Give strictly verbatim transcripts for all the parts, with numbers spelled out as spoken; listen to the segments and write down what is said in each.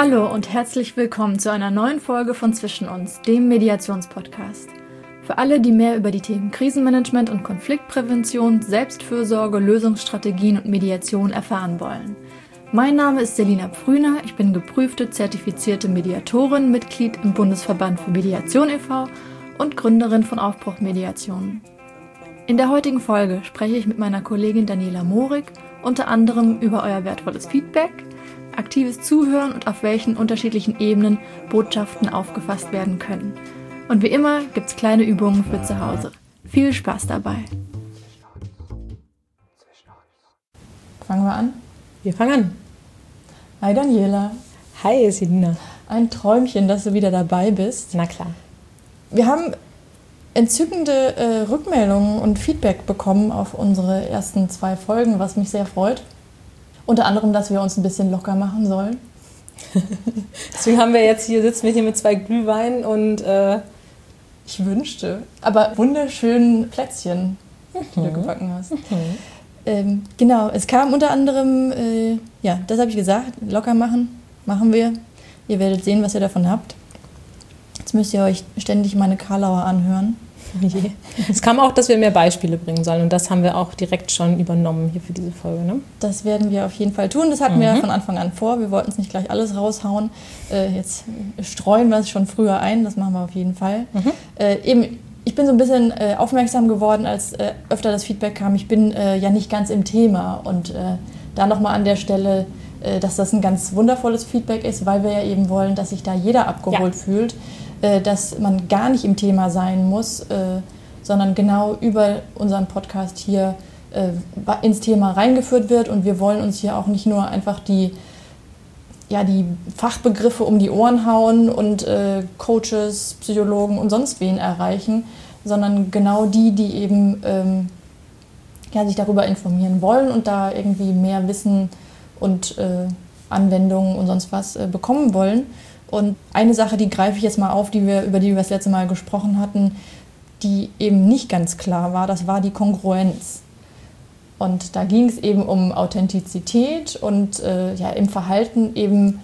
Hallo und herzlich willkommen zu einer neuen Folge von Zwischen uns, dem Mediationspodcast. Für alle, die mehr über die Themen Krisenmanagement und Konfliktprävention, Selbstfürsorge, Lösungsstrategien und Mediation erfahren wollen. Mein Name ist Selina Pfrüner, ich bin geprüfte, zertifizierte Mediatorin, Mitglied im Bundesverband für Mediation e V und Gründerin von Aufbruch Mediation. In der heutigen Folge spreche ich mit meiner Kollegin Daniela Morig unter anderem über euer wertvolles Feedback, aktives Zuhören und auf welchen unterschiedlichen Ebenen Botschaften aufgefasst werden können. Und wie immer gibt's kleine Übungen für zu Hause. Viel Spaß dabei! Fangen wir an? Wir fangen an. Hi Daniela. Hi Selina. Ein Träumchen, dass du wieder dabei bist. Na klar. Wir haben entzückende äh, Rückmeldungen und Feedback bekommen auf unsere ersten zwei Folgen, was mich sehr freut. Unter anderem, dass wir uns ein bisschen locker machen sollen. Deswegen haben wir jetzt hier, sitzen wir hier mit zwei Glühwein und äh, ich wünschte, aber wunderschönen Plätzchen, die mhm. du gebacken hast. Mhm. Ähm, genau, es kam unter anderem, äh, ja, das habe ich gesagt, locker machen, machen wir. Ihr werdet sehen, was ihr davon habt. Jetzt müsst ihr euch ständig meine Karlauer anhören. Es kam auch, dass wir mehr Beispiele bringen sollen und das haben wir auch direkt schon übernommen hier für diese Folge. Ne? Das werden wir auf jeden Fall tun. Das hatten mhm. wir von Anfang an vor. Wir wollten es nicht gleich alles raushauen. Äh, jetzt streuen wir es schon früher ein. Das machen wir auf jeden Fall. Mhm. Äh, eben, ich bin so ein bisschen äh, aufmerksam geworden, als äh, öfter das Feedback kam. Ich bin äh, ja nicht ganz im Thema. Und äh, da nochmal an der Stelle, äh, dass das ein ganz wundervolles Feedback ist, weil wir ja eben wollen, dass sich da jeder abgeholt ja. fühlt. Dass man gar nicht im Thema sein muss, äh, sondern genau über unseren Podcast hier äh, ins Thema reingeführt wird. Und wir wollen uns hier auch nicht nur einfach die, ja, die Fachbegriffe um die Ohren hauen und äh, Coaches, Psychologen und sonst wen erreichen, sondern genau die, die eben ähm, ja, sich darüber informieren wollen und da irgendwie mehr Wissen und äh, Anwendungen und sonst was äh, bekommen wollen. Und eine Sache, die greife ich jetzt mal auf, die wir, über die wir das letzte Mal gesprochen hatten, die eben nicht ganz klar war, das war die Kongruenz. Und da ging es eben um Authentizität und äh, ja, im Verhalten eben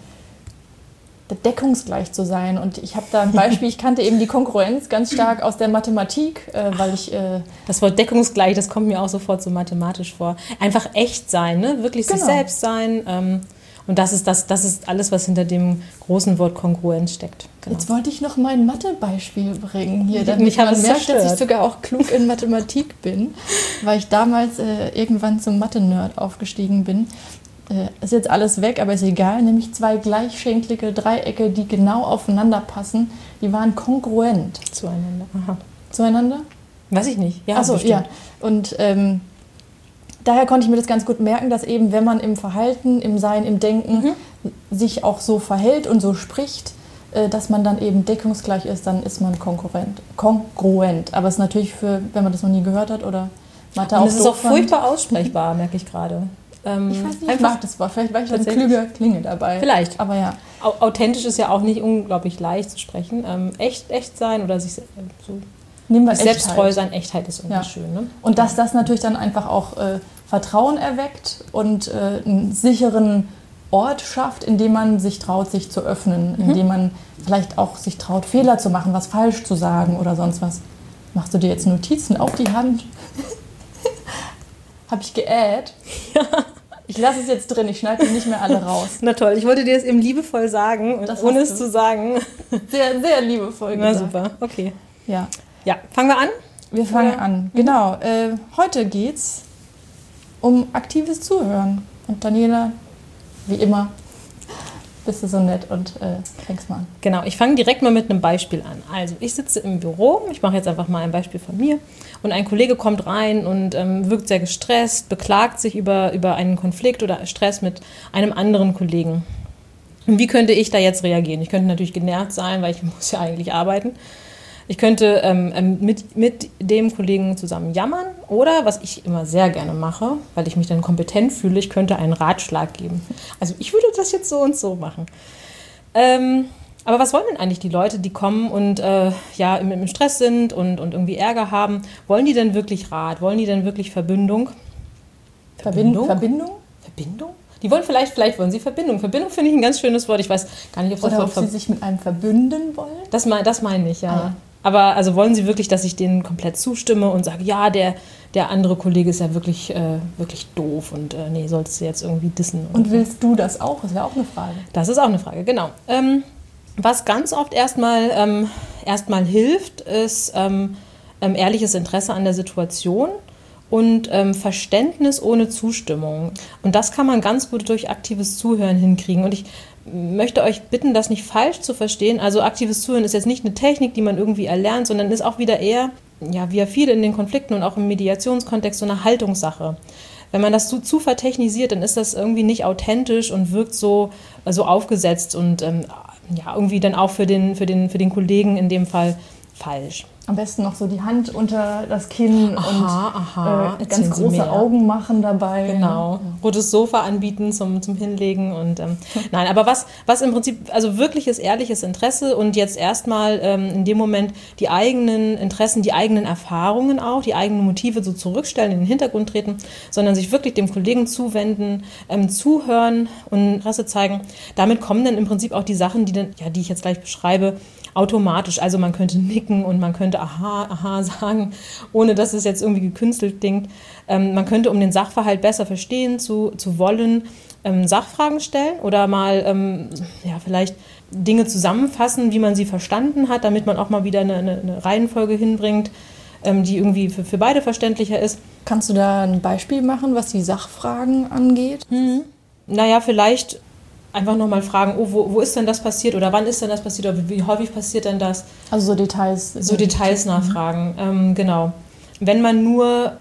deckungsgleich zu sein. Und ich habe da ein Beispiel, ich kannte eben die Kongruenz ganz stark aus der Mathematik, äh, weil ich... Äh, das Wort deckungsgleich, das kommt mir auch sofort so mathematisch vor. Einfach echt sein, ne? Wirklich genau. sich selbst sein. Ähm Und das ist, das, das ist alles, was hinter dem großen Wort Kongruenz steckt. Genau. Jetzt wollte ich noch mal ein Mathebeispiel bringen hier, damit ich man merkt, zerstört. dass ich sogar auch klug in Mathematik bin, weil ich damals äh, irgendwann zum Mathe-Nerd aufgestiegen bin. Äh, ist jetzt alles weg, aber ist egal. Nämlich zwei gleichschenklige Dreiecke, die genau aufeinander passen, die waren kongruent. Zueinander. Aha. Zueinander? Weiß ich nicht. Ja, Achso, ja. Und ähm, daher konnte ich mir das ganz gut merken, dass eben, wenn man im Verhalten, im Sein, im Denken mhm. sich auch so verhält und so spricht, dass man dann eben deckungsgleich ist, dann ist man konkurrent, kongruent. Aber es ist natürlich für, wenn man das noch nie gehört hat oder Mathe auch und es ist auch furchtbar aussprechbar, merke ich gerade. Ähm, ich weiß nicht, ich mag das Wort. Vielleicht war ich eine klüge Klinge dabei. Vielleicht. Aber ja. Authentisch ist ja auch nicht unglaublich leicht zu sprechen. Ähm, echt, echt sein oder sich so... Nehmen wir selbsttreu sein, Echtheit ist irgendwie ja. schön. Ne? Und dass das natürlich dann einfach auch äh, Vertrauen erweckt und äh, einen sicheren Ort schafft, in dem man sich traut, sich zu öffnen, mhm. in dem man vielleicht auch sich traut, Fehler zu machen, was falsch zu sagen oder sonst was. Machst du dir jetzt Notizen auf die Hand? Hab ich geäht? Ja. Ich lasse es jetzt drin, ich schneide die nicht mehr alle raus. Na toll, ich wollte dir das eben liebevoll sagen, und ohne es zu sagen. Sehr, sehr liebevoll Na gesagt. super, okay. Ja. Ja, fangen wir an? Wir fangen Oder? an, genau. Äh, heute geht's um aktives Zuhören. Und Daniela, wie immer, bist du so nett und äh, fängst mal an. Genau, ich fange direkt mal mit einem Beispiel an. Also ich sitze im Büro, ich mache jetzt einfach mal ein Beispiel von mir und ein Kollege kommt rein und ähm, wirkt sehr gestresst, beklagt sich über, über einen Konflikt oder Stress mit einem anderen Kollegen. Und wie könnte ich da jetzt reagieren? Ich könnte natürlich genervt sein, weil ich muss ja eigentlich arbeiten. Ich könnte ähm, mit, mit dem Kollegen zusammen jammern oder, was ich immer sehr gerne mache, weil ich mich dann kompetent fühle, ich könnte einen Ratschlag geben. Also ich würde das jetzt so und so machen. Ähm, aber was wollen denn eigentlich die Leute, die kommen und äh, ja, im, im Stress sind und, und irgendwie Ärger haben? Wollen die denn wirklich Rat? Wollen die denn wirklich Verbindung? Verbindung? Verbindung? Verbindung? Die wollen vielleicht, vielleicht wollen sie Verbindung. Verbindung finde ich ein ganz schönes Wort. Ich weiß gar nicht, ob das Oder Wort ob sie sich mit einem verbünden wollen? Das, mein, das meine ich, ja. Ah. Aber also wollen sie wirklich, dass ich denen komplett zustimme und sage, ja, der, der andere Kollege ist ja wirklich, äh, wirklich doof und äh, nee, solltest du jetzt irgendwie dissen. Und, und willst du das auch? Das wäre auch eine Frage. Das ist auch eine Frage, genau. Ähm, was ganz oft erstmal, ähm, erstmal hilft, ist ähm, ähm, ehrliches Interesse an der Situation und ähm, Verständnis ohne Zustimmung. Und das kann man ganz gut durch aktives Zuhören hinkriegen. Und ich möchte euch bitten, das nicht falsch zu verstehen. Also aktives Zuhören ist jetzt nicht eine Technik, die man irgendwie erlernt, sondern ist auch wieder eher, ja, wie ja viele in den Konflikten und auch im Mediationskontext, so eine Haltungssache. Wenn man das zu, zu vertechnisiert, dann ist das irgendwie nicht authentisch und wirkt so, so aufgesetzt und ähm, ja, irgendwie dann auch für den, für den, für den Kollegen in dem Fall falsch. Am besten noch so die Hand unter das Kinn aha, und aha. Äh, ganz große Augen machen dabei. Genau, Ja. rotes Sofa anbieten zum, zum Hinlegen. Und ähm, nein, aber was, was im Prinzip, also wirkliches, ehrliches Interesse und jetzt erstmal ähm, in dem Moment die eigenen Interessen, die eigenen Erfahrungen auch, die eigenen Motive so zurückstellen, in den Hintergrund treten, sondern sich wirklich dem Kollegen zuwenden, ähm, zuhören und Interesse zeigen. Damit kommen dann im Prinzip auch die Sachen, die, dann, ja, die ich jetzt gleich beschreibe, automatisch. Also man könnte nicken und man könnte aha, aha sagen, ohne dass es jetzt irgendwie gekünstelt klingt. Ähm, man könnte, um den Sachverhalt besser verstehen zu, zu wollen, ähm, Sachfragen stellen oder mal ähm, ja, vielleicht Dinge zusammenfassen, wie man sie verstanden hat, damit man auch mal wieder eine, eine, eine Reihenfolge hinbringt, ähm, die irgendwie für, für beide verständlicher ist. Kannst du da ein Beispiel machen, was die Sachfragen angeht? Hm. Naja, vielleicht einfach nochmal fragen, oh, wo, wo ist denn das passiert oder wann ist denn das passiert oder wie, wie häufig passiert denn das? Also so Details. So Details nachfragen, ähm, genau. Wenn man nur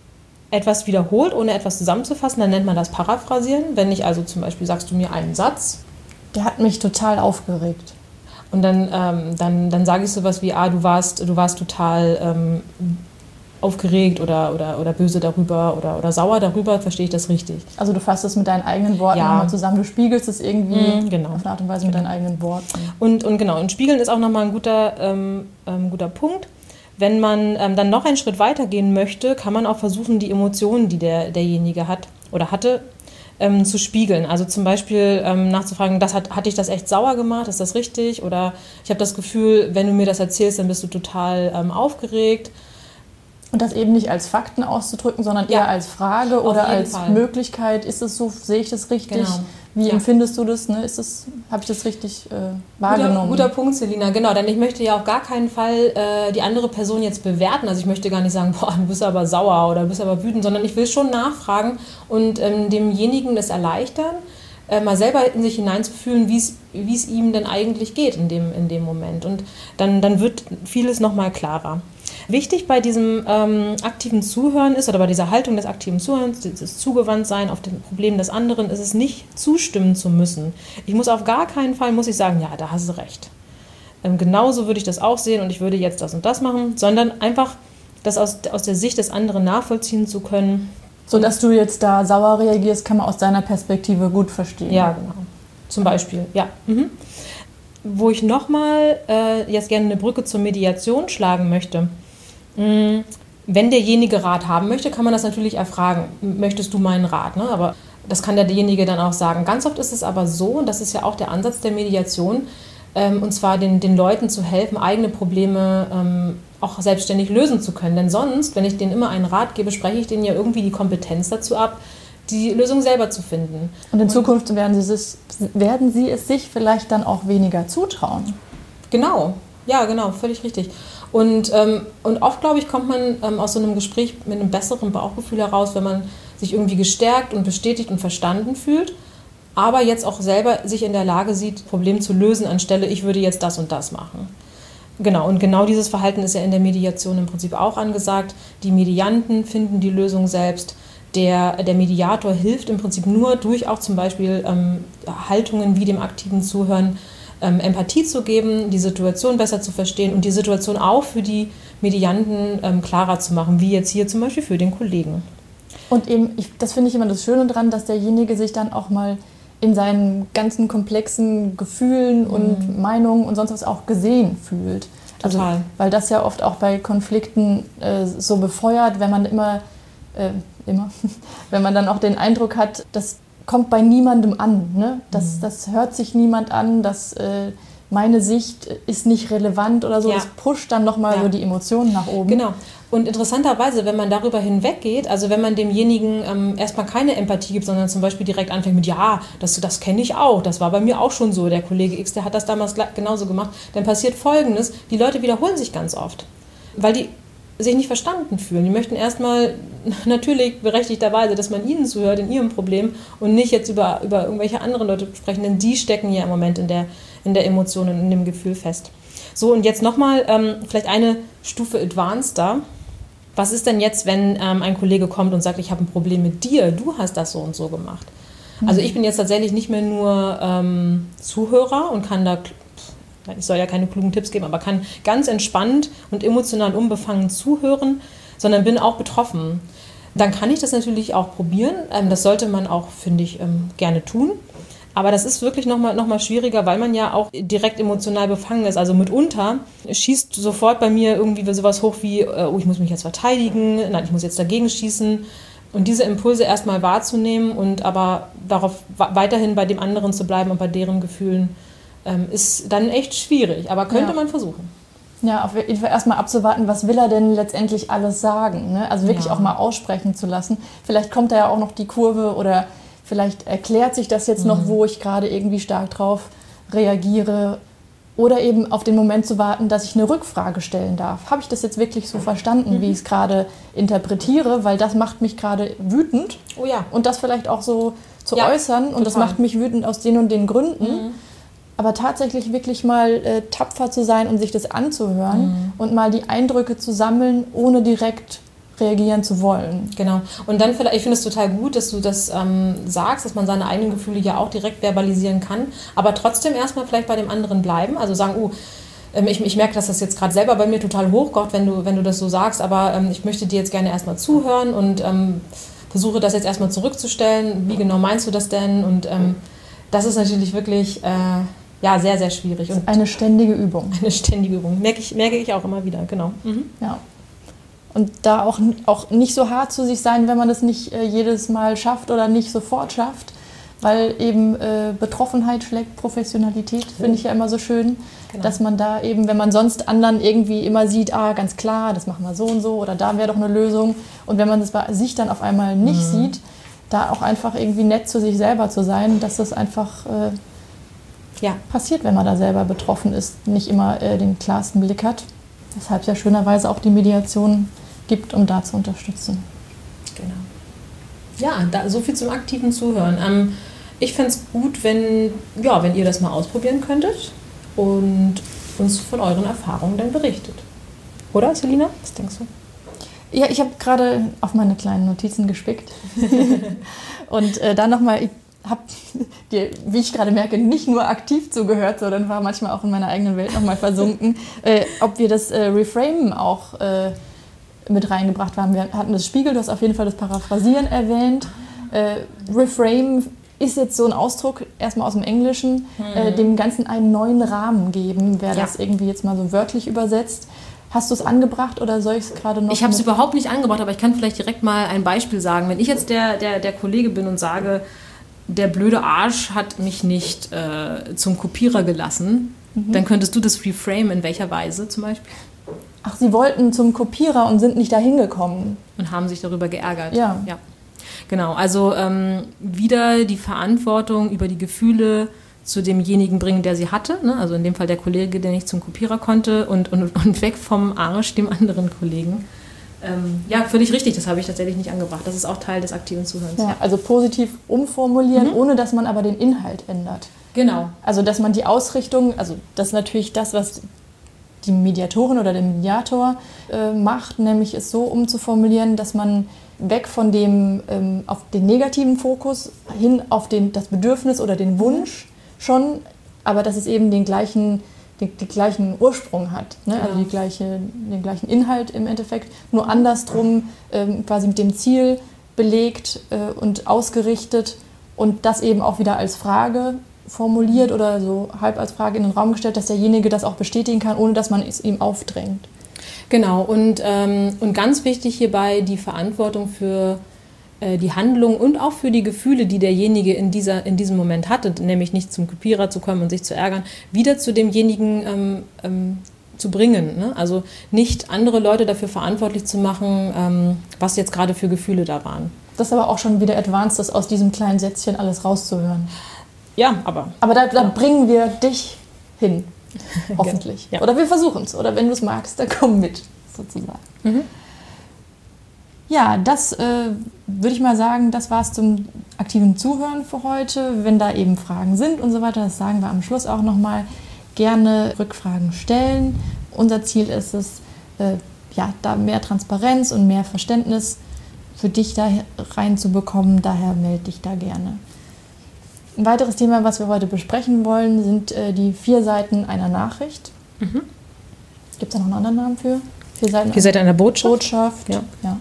etwas wiederholt, ohne etwas zusammenzufassen, dann nennt man das Paraphrasieren. Wenn ich also zum Beispiel sagst du mir einen Satz. Der hat mich total aufgeregt. Und dann, ähm, dann, dann sage ich sowas wie, ah, du warst, du warst total ähm, aufgeregt oder, oder, oder böse darüber oder, oder sauer darüber, verstehe ich das richtig? Also du fasst es mit deinen eigenen Worten ja. nochmal zusammen, du spiegelst es irgendwie mm, genau. auf eine Art und Weise mit deinen eigenen Worten. Und, und genau, und Spiegeln ist auch nochmal ein guter, ähm, ähm, guter Punkt. Wenn man ähm, dann noch einen Schritt weiter gehen möchte, kann man auch versuchen, die Emotionen, die der, derjenige hat oder hatte, ähm, zu spiegeln. Also zum Beispiel ähm, nachzufragen, das hat, hat dich das echt sauer gemacht, ist das richtig? Oder ich habe das Gefühl, wenn du mir das erzählst, dann bist du total ähm, aufgeregt. Und das eben nicht als Fakten auszudrücken, sondern eher ja. als Frage oder als Fall. Möglichkeit. Ist es so, sehe ich das richtig? Genau. Wie ja. empfindest du das? Ne? Ist das, habe ich das richtig äh, wahrgenommen? Guter, guter Punkt, Selina. Genau, denn ich möchte ja auf gar keinen Fall äh, die andere Person jetzt bewerten. Also ich möchte gar nicht sagen, boah, du bist aber sauer oder du bist aber wütend, sondern ich will schon nachfragen und ähm, demjenigen das erleichtern, äh, mal selber in sich hineinzufühlen, wie es ihm denn eigentlich geht in dem, in dem Moment. Und dann, dann wird vieles nochmal klarer. Wichtig bei diesem ähm, aktiven Zuhören ist, oder bei dieser Haltung des aktiven Zuhörens, dieses Zugewandtsein auf den Problemen des anderen, ist es nicht zustimmen zu müssen. Ich muss auf gar keinen Fall, muss ich sagen, ja, da hast du recht. Ähm, genauso würde ich das auch sehen und ich würde jetzt das und das machen, sondern einfach das aus, aus der Sicht des anderen nachvollziehen zu können. So dass du jetzt da sauer reagierst, kann man aus deiner Perspektive gut verstehen. Ja, genau. Zum Beispiel, ja. Mhm. Wo ich nochmal äh, jetzt gerne eine Brücke zur Mediation schlagen möchte. Wenn derjenige Rat haben möchte, kann man das natürlich erfragen. Möchtest du meinen Rat? Ne? Aber das kann derjenige dann auch sagen. Ganz oft ist es aber so, und das ist ja auch der Ansatz der Mediation, ähm, und zwar den, den Leuten zu helfen, eigene Probleme ähm, auch selbstständig lösen zu können. Denn sonst, wenn ich denen immer einen Rat gebe, spreche ich denen ja irgendwie die Kompetenz dazu ab, die Lösung selber zu finden. Und in und Zukunft werden sie, es, werden sie es sich vielleicht dann auch weniger zutrauen. Genau, ja, genau, völlig richtig. Und, ähm, und oft, glaube ich, kommt man ähm, aus so einem Gespräch mit einem besseren Bauchgefühl heraus, wenn man sich irgendwie gestärkt und bestätigt und verstanden fühlt, aber jetzt auch selber sich in der Lage sieht, Problem zu lösen, anstelle ich würde jetzt das und das machen. Genau, und genau dieses Verhalten ist ja in der Mediation im Prinzip auch angesagt. Die Medianten finden die Lösung selbst. Der, der Mediator hilft im Prinzip nur durch auch zum Beispiel ähm, Haltungen wie dem aktiven Zuhören, Ähm, Empathie zu geben, die Situation besser zu verstehen und die Situation auch für die Medianten ähm, klarer zu machen, wie jetzt hier zum Beispiel für den Kollegen. Und eben, ich, das finde ich immer das Schöne dran, dass derjenige sich dann auch mal in seinen ganzen komplexen Gefühlen mhm. und Meinungen und sonst was auch gesehen fühlt. Total. Also, weil das ja oft auch bei Konflikten äh, so befeuert, wenn man immer äh, immer, wenn man dann auch den Eindruck hat, das kommt bei niemandem an, ne? das, Mhm. das hört sich niemand an, das, äh, meine Sicht ist nicht relevant oder so, Ja. das pusht dann nochmal Ja. so die Emotionen nach oben. Genau. Und interessanterweise, wenn man darüber hinweggeht, also wenn man demjenigen ähm, erstmal keine Empathie gibt, sondern zum Beispiel direkt anfängt mit, ja, das, das kenne ich auch, das war bei mir auch schon so, der Kollege X, der hat das damals genauso gemacht, dann passiert Folgendes, die Leute wiederholen sich ganz oft, weil die sich nicht verstanden fühlen. Die möchten erstmal natürlich berechtigterweise, dass man ihnen zuhört in ihrem Problem und nicht jetzt über, über irgendwelche anderen Leute sprechen, denn die stecken ja im Moment in der, in der Emotion und in dem Gefühl fest. So, und jetzt nochmal ähm, vielleicht eine Stufe advanceder. Was ist denn jetzt, wenn ähm, ein Kollege kommt und sagt, ich habe ein Problem mit dir, du hast das so und so gemacht? Mhm. Also ich bin jetzt tatsächlich nicht mehr nur ähm, Zuhörer und kann da, ich soll ja keine klugen Tipps geben, aber kann ganz entspannt und emotional unbefangen zuhören, sondern bin auch betroffen. Dann kann ich das natürlich auch probieren. Ähm, das sollte man auch, finde ich, ähm, gerne tun. Aber das ist wirklich nochmal noch mal schwieriger, weil man ja auch direkt emotional befangen ist. Also mitunter schießt sofort bei mir irgendwie sowas hoch wie, oh, ich muss mich jetzt verteidigen, nein, ich muss jetzt dagegen schießen. Und diese Impulse erstmal wahrzunehmen und aber darauf weiterhin bei dem anderen zu bleiben und bei deren Gefühlen, ähm, ist dann echt schwierig. Aber könnte ja. man versuchen. Ja, auf jeden Fall erstmal abzuwarten, was will er denn letztendlich alles sagen. Ne? Also wirklich ja. auch mal aussprechen zu lassen. Vielleicht kommt da ja auch noch die Kurve oder vielleicht erklärt sich das jetzt mhm. noch, wo ich gerade irgendwie stark drauf reagiere. Oder eben auf den Moment zu warten, dass ich eine Rückfrage stellen darf. Habe ich das jetzt wirklich so verstanden, mhm. wie ich es gerade interpretiere? Weil das macht mich gerade wütend. Oh ja. Und das vielleicht auch so zu ja, äußern. Und total. Das macht mich wütend aus den und den Gründen. Mhm. Aber tatsächlich wirklich mal äh, tapfer zu sein und sich das anzuhören mhm. und mal die Eindrücke zu sammeln, ohne direkt reagieren zu wollen. Genau. Und dann vielleicht, ich finde es total gut, dass du das ähm, sagst, dass man seine eigenen Gefühle ja auch direkt verbalisieren kann, aber trotzdem erstmal vielleicht bei dem anderen bleiben, also sagen, oh, ähm, ich, ich merke, dass das jetzt gerade selber bei mir total hochkocht, wenn du, wenn du das so sagst, aber ähm, ich möchte dir jetzt gerne erstmal zuhören und ähm, versuche das jetzt erstmal zurückzustellen. Wie genau meinst du das denn? Und ähm, das ist natürlich wirklich äh, ja, sehr, sehr schwierig. Und eine ständige Übung. Eine ständige Übung. Merke ich, merke ich auch immer wieder, genau. Mhm. Ja. Und da auch, auch nicht so hart zu sich sein, wenn man das nicht äh, jedes Mal schafft oder nicht sofort schafft. Weil eben äh, Betroffenheit schlägt Professionalität, oh. finde ich ja immer so schön. Genau. Dass man da eben, wenn man sonst anderen irgendwie immer sieht, ah, ganz klar, das machen wir so und so oder da wäre doch eine Lösung. Und wenn man das bei sich dann auf einmal nicht mhm. sieht, da auch einfach irgendwie nett zu sich selber zu sein, dass das einfach äh, ja. passiert, wenn man da selber betroffen ist, nicht immer äh, den klarsten Blick hat. Deshalb ja schönerweise auch die Mediation gibt, um da zu unterstützen. Genau. Ja, da, so viel zum aktiven Zuhören. Ähm, ich fände es gut, wenn, ja, wenn ihr das mal ausprobieren könntet und uns von euren Erfahrungen dann berichtet. Oder, Selina? Was denkst du? Ja, ich habe gerade auf meine kleinen Notizen gespickt. Und äh, dann nochmal, ich habe dir, wie ich gerade merke, nicht nur aktiv zugehört, sondern war manchmal auch in meiner eigenen Welt nochmal versunken, äh, ob wir das äh, Reframen auch äh, mit reingebracht haben. Wir hatten das Spiegel, du hast auf jeden Fall das Paraphrasieren erwähnt. Äh, Reframe ist jetzt so ein Ausdruck, erstmal aus dem Englischen, mhm. äh, dem Ganzen einen neuen Rahmen geben, wer ja. das irgendwie jetzt mal so wörtlich übersetzt. Hast du es angebracht oder soll ich es gerade noch? Ich habe es überhaupt nicht angebracht, aber ich kann vielleicht direkt mal ein Beispiel sagen. Wenn ich jetzt der, der, der Kollege bin und sage, der blöde Arsch hat mich nicht äh, zum Kopierer gelassen, mhm. dann könntest du das reframe in welcher Weise zum Beispiel? Ach, sie wollten zum Kopierer und sind nicht dahin gekommen. Und haben sich darüber geärgert. Ja. ja. Genau, also ähm, wieder die Verantwortung über die Gefühle zu demjenigen bringen, der sie hatte. Ne? Also in dem Fall der Kollege, der nicht zum Kopierer konnte und, und, und weg vom Arsch dem anderen Kollegen. Ähm, ja, völlig richtig, das habe ich tatsächlich nicht angebracht. Das ist auch Teil des aktiven Zuhörens. Ja, also positiv umformulieren, mhm. ohne dass man aber den Inhalt ändert. Genau. Also dass man die Ausrichtung, also das ist natürlich das, was die Mediatorin oder der Mediator äh, macht, nämlich es so umzuformulieren, dass man weg von dem ähm, auf den negativen Fokus hin auf den, das Bedürfnis oder den Wunsch schon, aber dass es eben den gleichen, den, den gleichen Ursprung hat, ne? Genau. Also die gleiche, den gleichen Inhalt im Endeffekt, nur andersrum ähm, quasi mit dem Ziel belegt äh, und ausgerichtet und das eben auch wieder als Frage formuliert oder so halb als Frage in den Raum gestellt, dass derjenige das auch bestätigen kann, ohne dass man es ihm aufdrängt. Genau, und, ähm, und ganz wichtig hierbei die Verantwortung für äh, die Handlung und auch für die Gefühle, die derjenige in, dieser, in diesem Moment hatte, nämlich nicht zum Kopierer zu kommen und sich zu ärgern, wieder zu demjenigen ähm, ähm, zu bringen. Ne? Also nicht andere Leute dafür verantwortlich zu machen, ähm, was jetzt gerade für Gefühle da waren. Das ist aber auch schon wieder advanced, das aus diesem kleinen Sätzchen alles rauszuhören. Ja, aber... Aber da, da bringen wir dich hin, hoffentlich. Ja. Oder wir versuchen es. Oder wenn du es magst, dann komm mit, sozusagen. Mhm. Ja, das äh, würde ich mal sagen, das war es zum aktiven Zuhören für heute. Wenn da eben Fragen sind und so weiter, das sagen wir am Schluss auch nochmal, gerne Rückfragen stellen. Unser Ziel ist es, äh, ja, da mehr Transparenz und mehr Verständnis für dich da reinzubekommen. Daher melde dich da gerne. Ein weiteres Thema, was wir heute besprechen wollen, sind äh, die vier Seiten einer Nachricht. Mhm. Gibt es da noch einen anderen Namen für? Vier Seiten, vier Seiten einer Botschaft? Botschaft, ja. ja.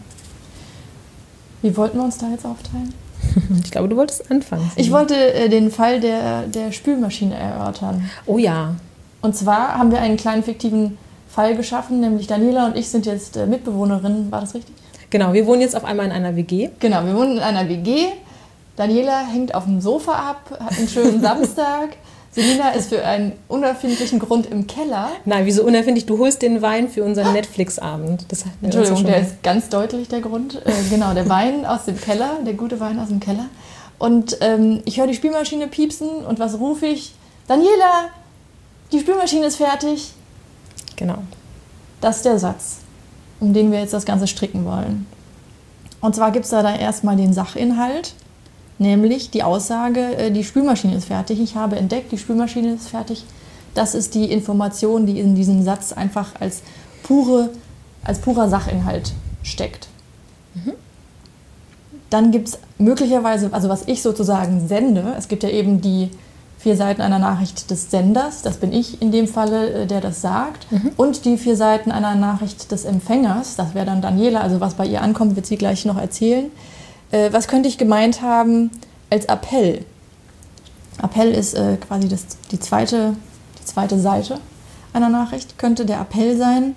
Wie wollten wir uns da jetzt aufteilen? Ich glaube, du wolltest anfangen. Ich wollte äh, den Fall der, der Spülmaschine erörtern. Oh ja. Und zwar haben wir einen kleinen fiktiven Fall geschaffen, nämlich Daniela und ich sind jetzt äh, Mitbewohnerinnen. War das richtig? Genau, wir wohnen jetzt auf einmal in einer W G. Genau, wir wohnen in einer W G. Daniela hängt auf dem Sofa ab, hat einen schönen Samstag. Selina ist für einen unerfindlichen Grund im Keller. Nein, wieso unerfindlich? Du holst den Wein für unseren Netflix-Abend. Das Entschuldigung, der ist ganz deutlich der Grund. Äh, genau, der Wein aus dem Keller, der gute Wein aus dem Keller. Und ähm, ich höre die Spülmaschine piepsen und was rufe ich? Daniela, die Spülmaschine ist fertig. Genau. Das ist der Satz, um den wir jetzt das Ganze stricken wollen. Und zwar gibt es da, da erstmal den Sachinhalt. Nämlich die Aussage, die Spülmaschine ist fertig. Ich habe entdeckt, die Spülmaschine ist fertig. Das ist die Information, die in diesem Satz einfach als, pure, als purer Sachinhalt steckt. Mhm. Dann gibt es möglicherweise, also was ich sozusagen sende, es gibt ja eben die vier Seiten einer Nachricht des Senders, das bin ich in dem Falle, der das sagt, mhm. und die vier Seiten einer Nachricht des Empfängers, das wäre dann Daniela, also was bei ihr ankommt, wird sie gleich noch erzählen. Was könnte ich gemeint haben als Appell? Appell ist äh, quasi das, die, zweite, die zweite Seite einer Nachricht. Könnte der Appell sein,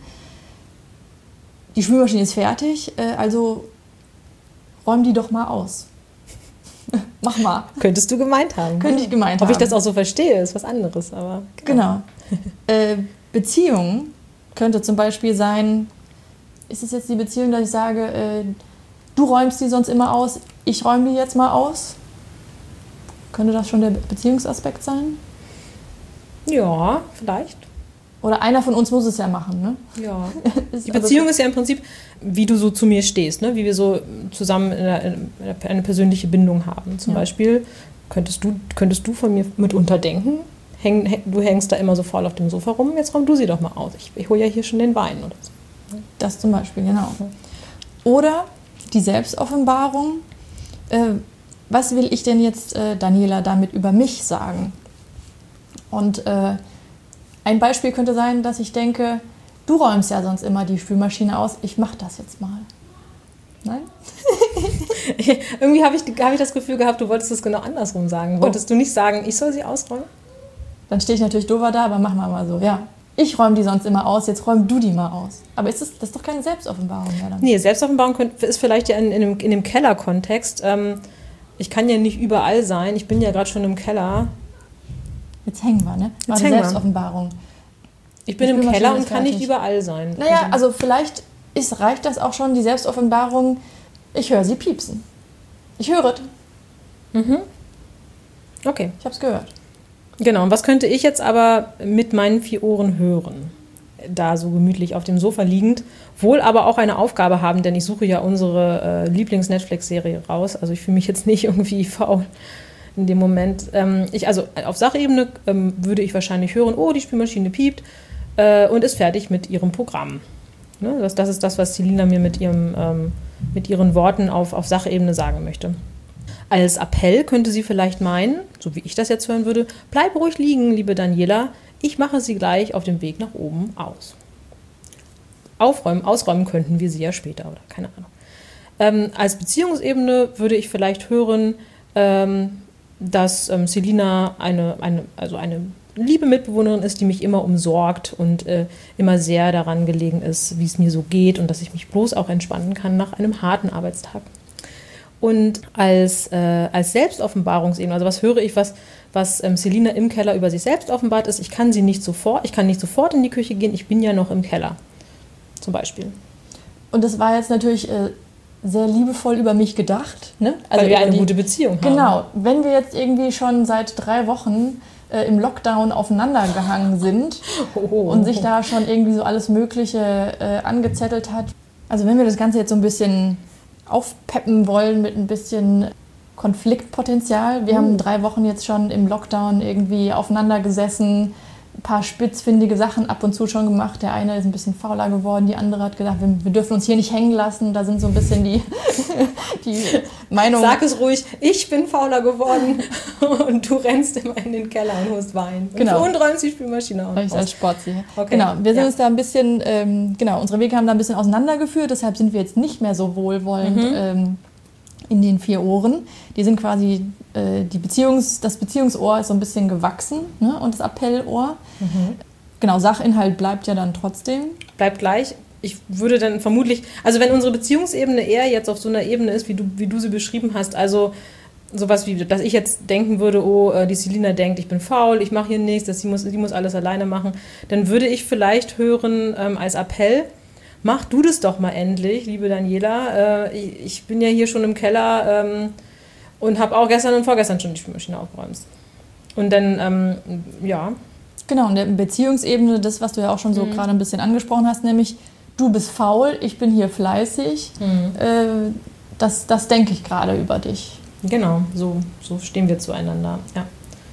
die Spülmaschine ist fertig, äh, also räum die doch mal aus. Mach mal. Könntest du gemeint haben. Könnte ich gemeint Ob haben. Ob ich das auch so verstehe, ist was anderes. Aber genau. äh, Beziehung könnte zum Beispiel sein, ist es jetzt die Beziehung, dass ich sage, äh, du räumst die sonst immer aus, ich räume die jetzt mal aus. Könnte das schon der Beziehungsaspekt sein? Ja, vielleicht. Oder einer von uns muss es ja machen, ne? Ja. Die Beziehung ist ja im Prinzip, wie du so zu mir stehst, ne? Wie wir so zusammen eine, eine persönliche Bindung haben. Zum ja. Beispiel könntest du, könntest du von mir mitunter denken, häng, häng, du hängst da immer so faul auf dem Sofa rum, jetzt räum du sie doch mal aus. Ich, ich hole ja hier schon den Wein oder so. Das zum Beispiel, genau. Oder die Selbstoffenbarung. Äh, was will ich denn jetzt, äh, Daniela, damit über mich sagen? Und äh, ein Beispiel könnte sein, dass ich denke, du räumst ja sonst immer die Spülmaschine aus, ich mach das jetzt mal. Nein? Irgendwie habe ich, hab ich das Gefühl gehabt, du wolltest es genau andersrum sagen. Wolltest oh. du nicht sagen, ich soll sie ausräumen? Dann stehe ich natürlich doofer da, aber machen wir mal so, ja. Ich räume die sonst immer aus, jetzt räum du die mal aus. Aber ist das, das ist doch keine Selbstoffenbarung mehr dann? Nee, Selbstoffenbarung ist vielleicht ja in, in, dem, in dem Keller-Kontext. Ähm, ich kann ja nicht überall sein, ich bin ja gerade schon im Keller. Jetzt hängen wir, ne? Jetzt hängen Selbstoffenbarung. Ich bin im Keller und kann nicht überall sein. Naja, also vielleicht ist, reicht das auch schon, die Selbstoffenbarung, ich höre sie piepsen. Ich höre es. Mhm. Okay. Ich habe es gehört. Genau, und was könnte ich jetzt aber mit meinen vier Ohren hören? Da so gemütlich auf dem Sofa liegend, wohl aber auch eine Aufgabe haben, denn ich suche ja unsere äh, Lieblings-Netflix-Serie raus. Also ich fühle mich jetzt nicht irgendwie faul in dem Moment. Ähm, ich, also auf Sachebene ähm, würde ich wahrscheinlich hören, oh, die Spülmaschine piept äh, und ist fertig mit ihrem Programm. Ne? Das, das ist das, was Selina mir mit, ihrem, ähm, mit ihren Worten auf, auf Sachebene sagen möchte. Als Appell könnte sie vielleicht meinen, so wie ich das jetzt hören würde, bleib ruhig liegen, liebe Daniela, ich mache sie gleich auf dem Weg nach oben aus. Aufräumen, ausräumen könnten wir sie ja später, oder keine Ahnung. Ähm, als Beziehungsebene würde ich vielleicht hören, ähm, dass ähm, Selina eine, eine, also eine liebe Mitbewohnerin ist, die mich immer umsorgt und äh, immer sehr daran gelegen ist, wie es mir so geht und dass ich mich bloß auch entspannen kann nach einem harten Arbeitstag. Und als, äh, als Selbstoffenbarungsebene, also was höre ich, was, was ähm, Selina im Keller über sich selbst offenbart ist, ich kann sie nicht sofort, ich kann nicht sofort in die Küche gehen, ich bin ja noch im Keller, zum Beispiel. Und das war jetzt natürlich äh, sehr liebevoll über mich gedacht. Ne? Also weil wir eine die, gute Beziehung haben. Genau, wenn wir jetzt irgendwie schon seit drei Wochen äh, im Lockdown aufeinander gehangen sind oh. und sich da schon irgendwie so alles Mögliche äh, angezettelt hat. Also wenn wir das Ganze jetzt so ein bisschen aufpeppen wollen mit ein bisschen Konfliktpotenzial. Wir mhm. haben drei Wochen jetzt schon im Lockdown irgendwie aufeinander gesessen, ein paar spitzfindige Sachen ab und zu schon gemacht. Der eine ist ein bisschen fauler geworden, die andere hat gesagt, wir, wir dürfen uns hier nicht hängen lassen. Da sind so ein bisschen die, die Meinungen. Sag es ruhig, ich bin fauler geworden und du rennst immer in den Keller und holst Wein. Genau. Und räumst die Spülmaschine auf. Ich als Sportsieger. Okay. Genau, wir sind ja. uns da ein bisschen, ähm, genau, unsere Wege haben da ein bisschen auseinandergeführt, deshalb sind wir jetzt nicht mehr so wohlwollend mhm. ähm, in den vier Ohren. Die sind quasi, äh, die Beziehungs-, das Beziehungsohr ist so ein bisschen gewachsen, ne? Und das Appellohr. Mhm. Genau, Sachinhalt bleibt ja dann trotzdem. Bleibt gleich. Ich würde dann vermutlich, also wenn unsere Beziehungsebene eher jetzt auf so einer Ebene ist, wie du, wie du sie beschrieben hast, also sowas wie, dass ich jetzt denken würde, oh, die Selina denkt, ich bin faul, ich mache hier nichts, dass sie muss, die muss alles alleine machen, dann würde ich vielleicht hören ähm, als Appell, mach du das doch mal endlich, liebe Daniela. Äh, ich, ich bin ja hier schon im Keller ähm, und habe auch gestern und vorgestern schon die Spülmaschine aufgeräumt. Und dann, ähm, ja. Genau, in der Beziehungsebene, das, was du ja auch schon so mhm. gerade ein bisschen angesprochen hast, nämlich du bist faul, ich bin hier fleißig. Mhm. Äh, das, das denke ich gerade über dich. Genau, so, so stehen wir zueinander, ja.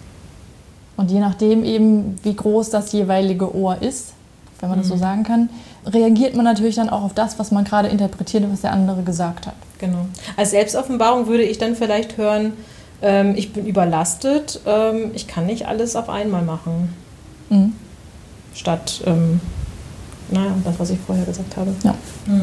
Und je nachdem eben, wie groß das jeweilige Ohr ist, wenn man mhm. das so sagen kann, reagiert man natürlich dann auch auf das, was man gerade interpretiert, was der andere gesagt hat. Genau. Als Selbstoffenbarung würde ich dann vielleicht hören, ähm, ich bin überlastet, ähm, ich kann nicht alles auf einmal machen. Mhm. Statt, ähm, naja, das, was ich vorher gesagt habe. Ja. Mhm.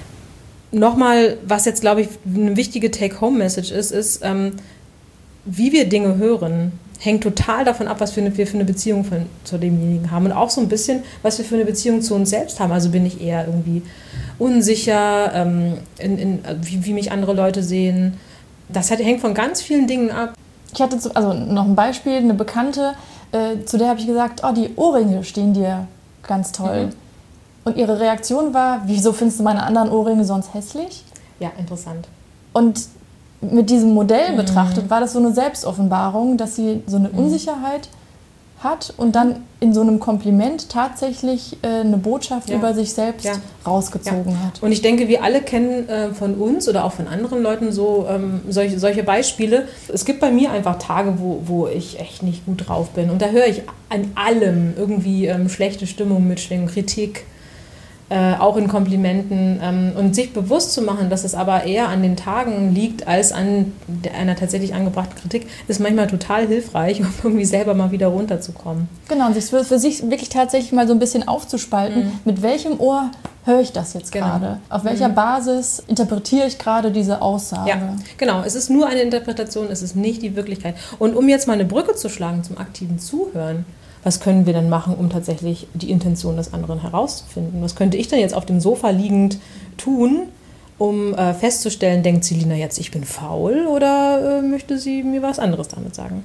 Nochmal, was jetzt, glaube ich, eine wichtige Take-Home-Message ist, ist, ähm, wie wir Dinge hören, hängt total davon ab, was wir für eine, für eine Beziehung von, zu demjenigen haben. Und auch so ein bisschen, was wir für eine Beziehung zu uns selbst haben. Also bin ich eher irgendwie unsicher, ähm, in, in, wie, wie mich andere Leute sehen. Das hat, hängt von ganz vielen Dingen ab. Ich hatte zu, also noch ein Beispiel, eine Bekannte, äh, zu der habe ich gesagt, oh, die Ohrringe stehen dir ganz toll. Mhm. Und ihre Reaktion war, wieso findest du meine anderen Ohrringe sonst hässlich? Ja, interessant. Und mit diesem Modell mhm. betrachtet war das so eine Selbstoffenbarung, dass sie so eine mhm. Unsicherheit hat und dann in so einem Kompliment tatsächlich äh, eine Botschaft ja. über sich selbst ja. rausgezogen ja. hat. Und ich denke, wir alle kennen äh, von uns oder auch von anderen Leuten so ähm, solche, solche Beispiele. Es gibt bei mir einfach Tage, wo, wo ich echt nicht gut drauf bin. Und da höre ich an allem irgendwie ähm, schlechte Stimmung mitschwingen, Kritik, Äh, auch in Komplimenten ähm, und sich bewusst zu machen, dass es aber eher an den Tagen liegt als an der, einer tatsächlich angebrachten Kritik, ist manchmal total hilfreich, um irgendwie selber mal wieder runterzukommen. Genau, und sich für, für sich wirklich tatsächlich mal so ein bisschen aufzuspalten, mhm. mit welchem Ohr höre ich das jetzt gerade? Genau. Auf welcher mhm. Basis interpretiere ich gerade diese Aussage? Ja, genau. Es ist nur eine Interpretation, es ist nicht die Wirklichkeit. Und um jetzt mal eine Brücke zu schlagen zum aktiven Zuhören, was können wir denn machen, um tatsächlich die Intention des anderen herauszufinden? Was könnte ich denn jetzt auf dem Sofa liegend tun, um äh, festzustellen, denkt Selina jetzt, ich bin faul, oder äh, möchte sie mir was anderes damit sagen?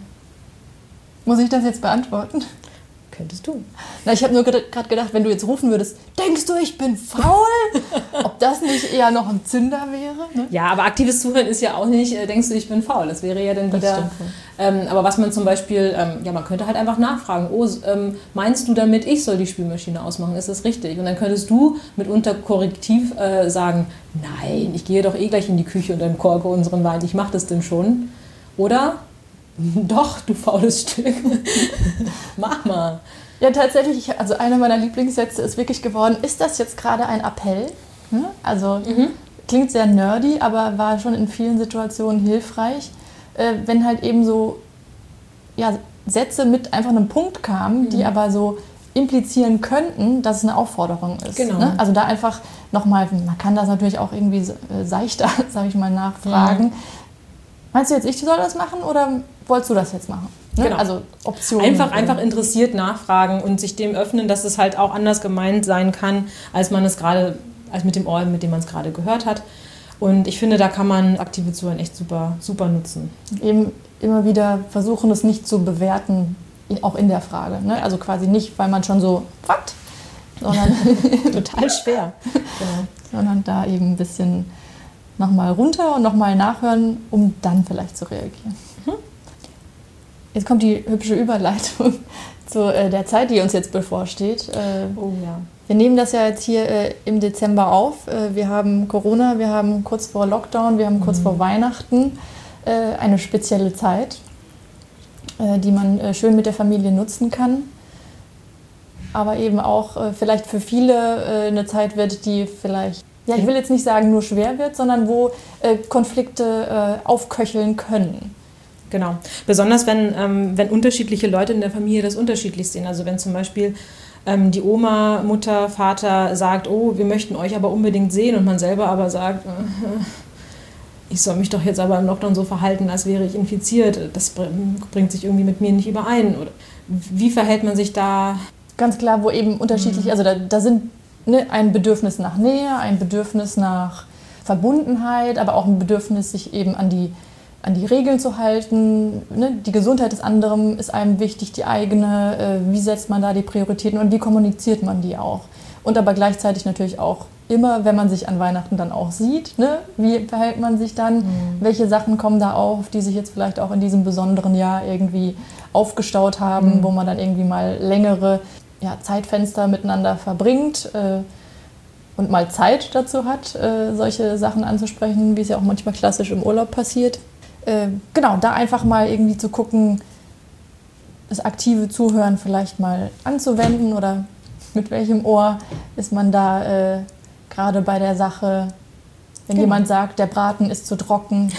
Muss ich das jetzt beantworten? Könntest du. Na, ich habe nur gerade gedacht, wenn du jetzt rufen würdest, denkst du, ich bin faul? Ob das nicht eher noch ein Zünder wäre? Ne? Ja, aber aktives Zuhören ist ja auch nicht, äh, denkst du, ich bin faul. Das wäre ja dann wieder... Ähm, aber was man zum Beispiel, ähm, ja, man könnte halt einfach nachfragen, oh, ähm, meinst du damit, ich soll die Spülmaschine ausmachen? Ist das richtig? Und dann könntest du mitunter korrektiv äh, sagen, nein, ich gehe doch eh gleich in die Küche und dann korke unseren Wein, ich mache das denn schon. Oder... Doch, du faules Stück. Mach mal. Ja, tatsächlich, also einer meiner Lieblingssätze ist wirklich geworden, ist das jetzt gerade ein Appell? Hm? Also mhm. klingt sehr nerdy, aber war schon in vielen Situationen hilfreich, äh, wenn halt eben so ja, Sätze mit einfach einem Punkt kamen, mhm. die aber so implizieren könnten, dass es eine Aufforderung ist. Genau. Ne? Also da einfach nochmal, man kann das natürlich auch irgendwie äh, seichter, sage ich mal, nachfragen. Ja. Meinst du jetzt, ich soll das machen oder wolltest du das jetzt machen? Ne? Genau. Also Optionen. Einfach, einfach interessiert nachfragen und sich dem öffnen, dass es halt auch anders gemeint sein kann, als man es gerade, als mit dem Ohr, mit dem man es gerade gehört hat. Und ich finde, da kann man aktive Zuhören echt super, super nutzen. Eben immer wieder versuchen, es nicht zu bewerten, auch in der Frage. Ne? Also quasi nicht, weil man schon so fragt, sondern total schwer. Genau. Sondern da eben ein bisschen nochmal runter und nochmal nachhören, um dann vielleicht zu reagieren. Mhm. Jetzt kommt die hübsche Überleitung zu äh, der Zeit, die uns jetzt bevorsteht. Äh, oh ja. Wir nehmen das ja jetzt hier äh, im Dezember auf. Äh, wir haben Corona, wir haben kurz vor Lockdown, wir haben kurz mhm. vor Weihnachten. Äh, eine spezielle Zeit, äh, die man äh, schön mit der Familie nutzen kann. Aber eben auch äh, vielleicht für viele äh, eine Zeit wird, die vielleicht, ja, ich will jetzt nicht sagen nur schwer wird, sondern wo äh, Konflikte äh, aufköcheln können. Genau. Besonders wenn, ähm, wenn unterschiedliche Leute in der Familie das unterschiedlich sehen. Also wenn zum Beispiel ähm, die Oma, Mutter, Vater sagt, oh, wir möchten euch aber unbedingt sehen und man selber aber sagt, äh, ich soll mich doch jetzt aber im Lockdown so verhalten, als wäre ich infiziert. Das bringt sich irgendwie mit mir nicht überein. Oder wie verhält man sich da? Ganz klar, wo eben unterschiedlich, also da, da sind ne, ein Bedürfnis nach Nähe, ein Bedürfnis nach Verbundenheit, aber auch ein Bedürfnis, sich eben an die an die Regeln zu halten. Ne? Die Gesundheit des anderen ist einem wichtig, die eigene. Äh, wie setzt man da die Prioritäten und wie kommuniziert man die auch? Und aber gleichzeitig natürlich auch immer, wenn man sich an Weihnachten dann auch sieht, ne? Wie verhält man sich dann? Mhm. Welche Sachen kommen da auf, die sich jetzt vielleicht auch in diesem besonderen Jahr irgendwie aufgestaut haben, mhm. wo man dann irgendwie mal längere ja, Zeitfenster miteinander verbringt äh, und mal Zeit dazu hat, äh, solche Sachen anzusprechen, wie es ja auch manchmal klassisch im Urlaub passiert. Äh, genau, da einfach mal irgendwie zu gucken, das aktive Zuhören vielleicht mal anzuwenden oder mit welchem Ohr ist man da äh, gerade bei der Sache, wenn genau. jemand sagt, der Braten ist zu trocken,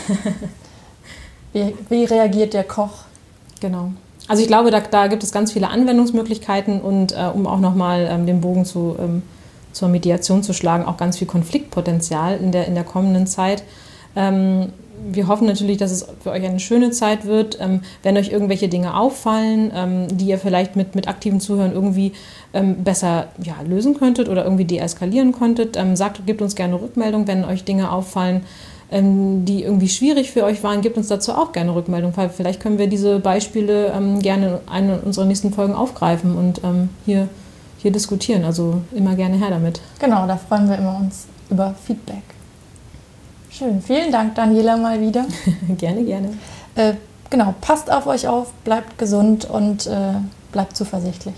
wie, wie reagiert der Koch? Genau. Also ich glaube, da, da gibt es ganz viele Anwendungsmöglichkeiten und äh, um auch nochmal ähm, den Bogen zu, ähm, zur Mediation zu schlagen, auch ganz viel Konfliktpotenzial in der, in der kommenden Zeit. Ähm, Wir hoffen natürlich, dass es für euch eine schöne Zeit wird. Ähm, wenn euch irgendwelche Dinge auffallen, ähm, die ihr vielleicht mit, mit aktivem Zuhören irgendwie ähm, besser ja, lösen könntet oder irgendwie deeskalieren konntet, ähm, sagt, gebt uns gerne Rückmeldung, wenn euch Dinge auffallen, ähm, die irgendwie schwierig für euch waren, gebt uns dazu auch gerne Rückmeldung, weil vielleicht können wir diese Beispiele ähm, gerne in einer unserer nächsten Folgen aufgreifen und ähm, hier, hier diskutieren. Also immer gerne her damit. Genau, da freuen wir immer uns über Feedback. Schön, vielen Dank, Daniela, mal wieder. Gerne, gerne. Äh, genau, passt auf euch auf, bleibt gesund und äh, bleibt zuversichtlich.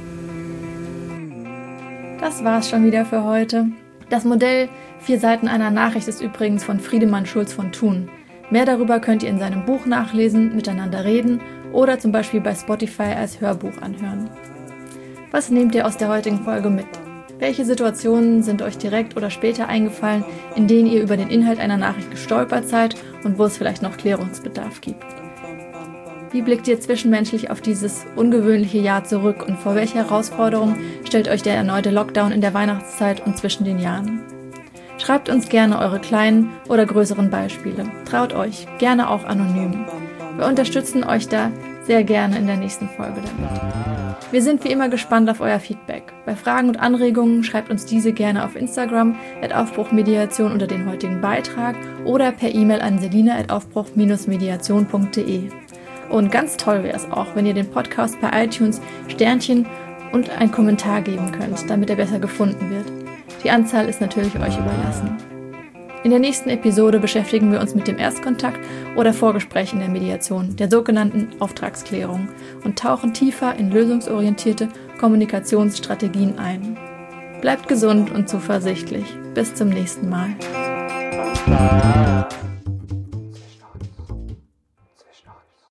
Das war's schon wieder für heute. Das Modell Vier Seiten einer Nachricht ist übrigens von Friedemann Schulz von Thun. Mehr darüber könnt ihr in seinem Buch nachlesen, Miteinander reden oder zum Beispiel bei Spotify als Hörbuch anhören. Was nehmt ihr aus der heutigen Folge mit? Welche Situationen sind euch direkt oder später eingefallen, in denen ihr über den Inhalt einer Nachricht gestolpert seid und wo es vielleicht noch Klärungsbedarf gibt? Wie blickt ihr zwischenmenschlich auf dieses ungewöhnliche Jahr zurück und vor welche Herausforderungen stellt euch der erneute Lockdown in der Weihnachtszeit und zwischen den Jahren? Schreibt uns gerne eure kleinen oder größeren Beispiele. Traut euch, gerne auch anonym. Wir unterstützen euch da sehr gerne in der nächsten Folge damit. Wir sind wie immer gespannt auf euer Feedback. Bei Fragen und Anregungen schreibt uns diese gerne auf Instagram at aufbruchmediation unter den heutigen Beitrag oder per E-Mail an selina at aufbruch mediation punkt de. Und ganz toll wäre es auch, wenn ihr den Podcast bei iTunes Sternchen und einen Kommentar geben könnt, damit er besser gefunden wird. Die Anzahl ist natürlich euch überlassen. In der nächsten Episode beschäftigen wir uns mit dem Erstkontakt oder Vorgespräch in der Mediation, der sogenannten Auftragsklärung, und tauchen tiefer in lösungsorientierte Kommunikationsstrategien ein. Bleibt gesund und zuversichtlich. Bis zum nächsten Mal.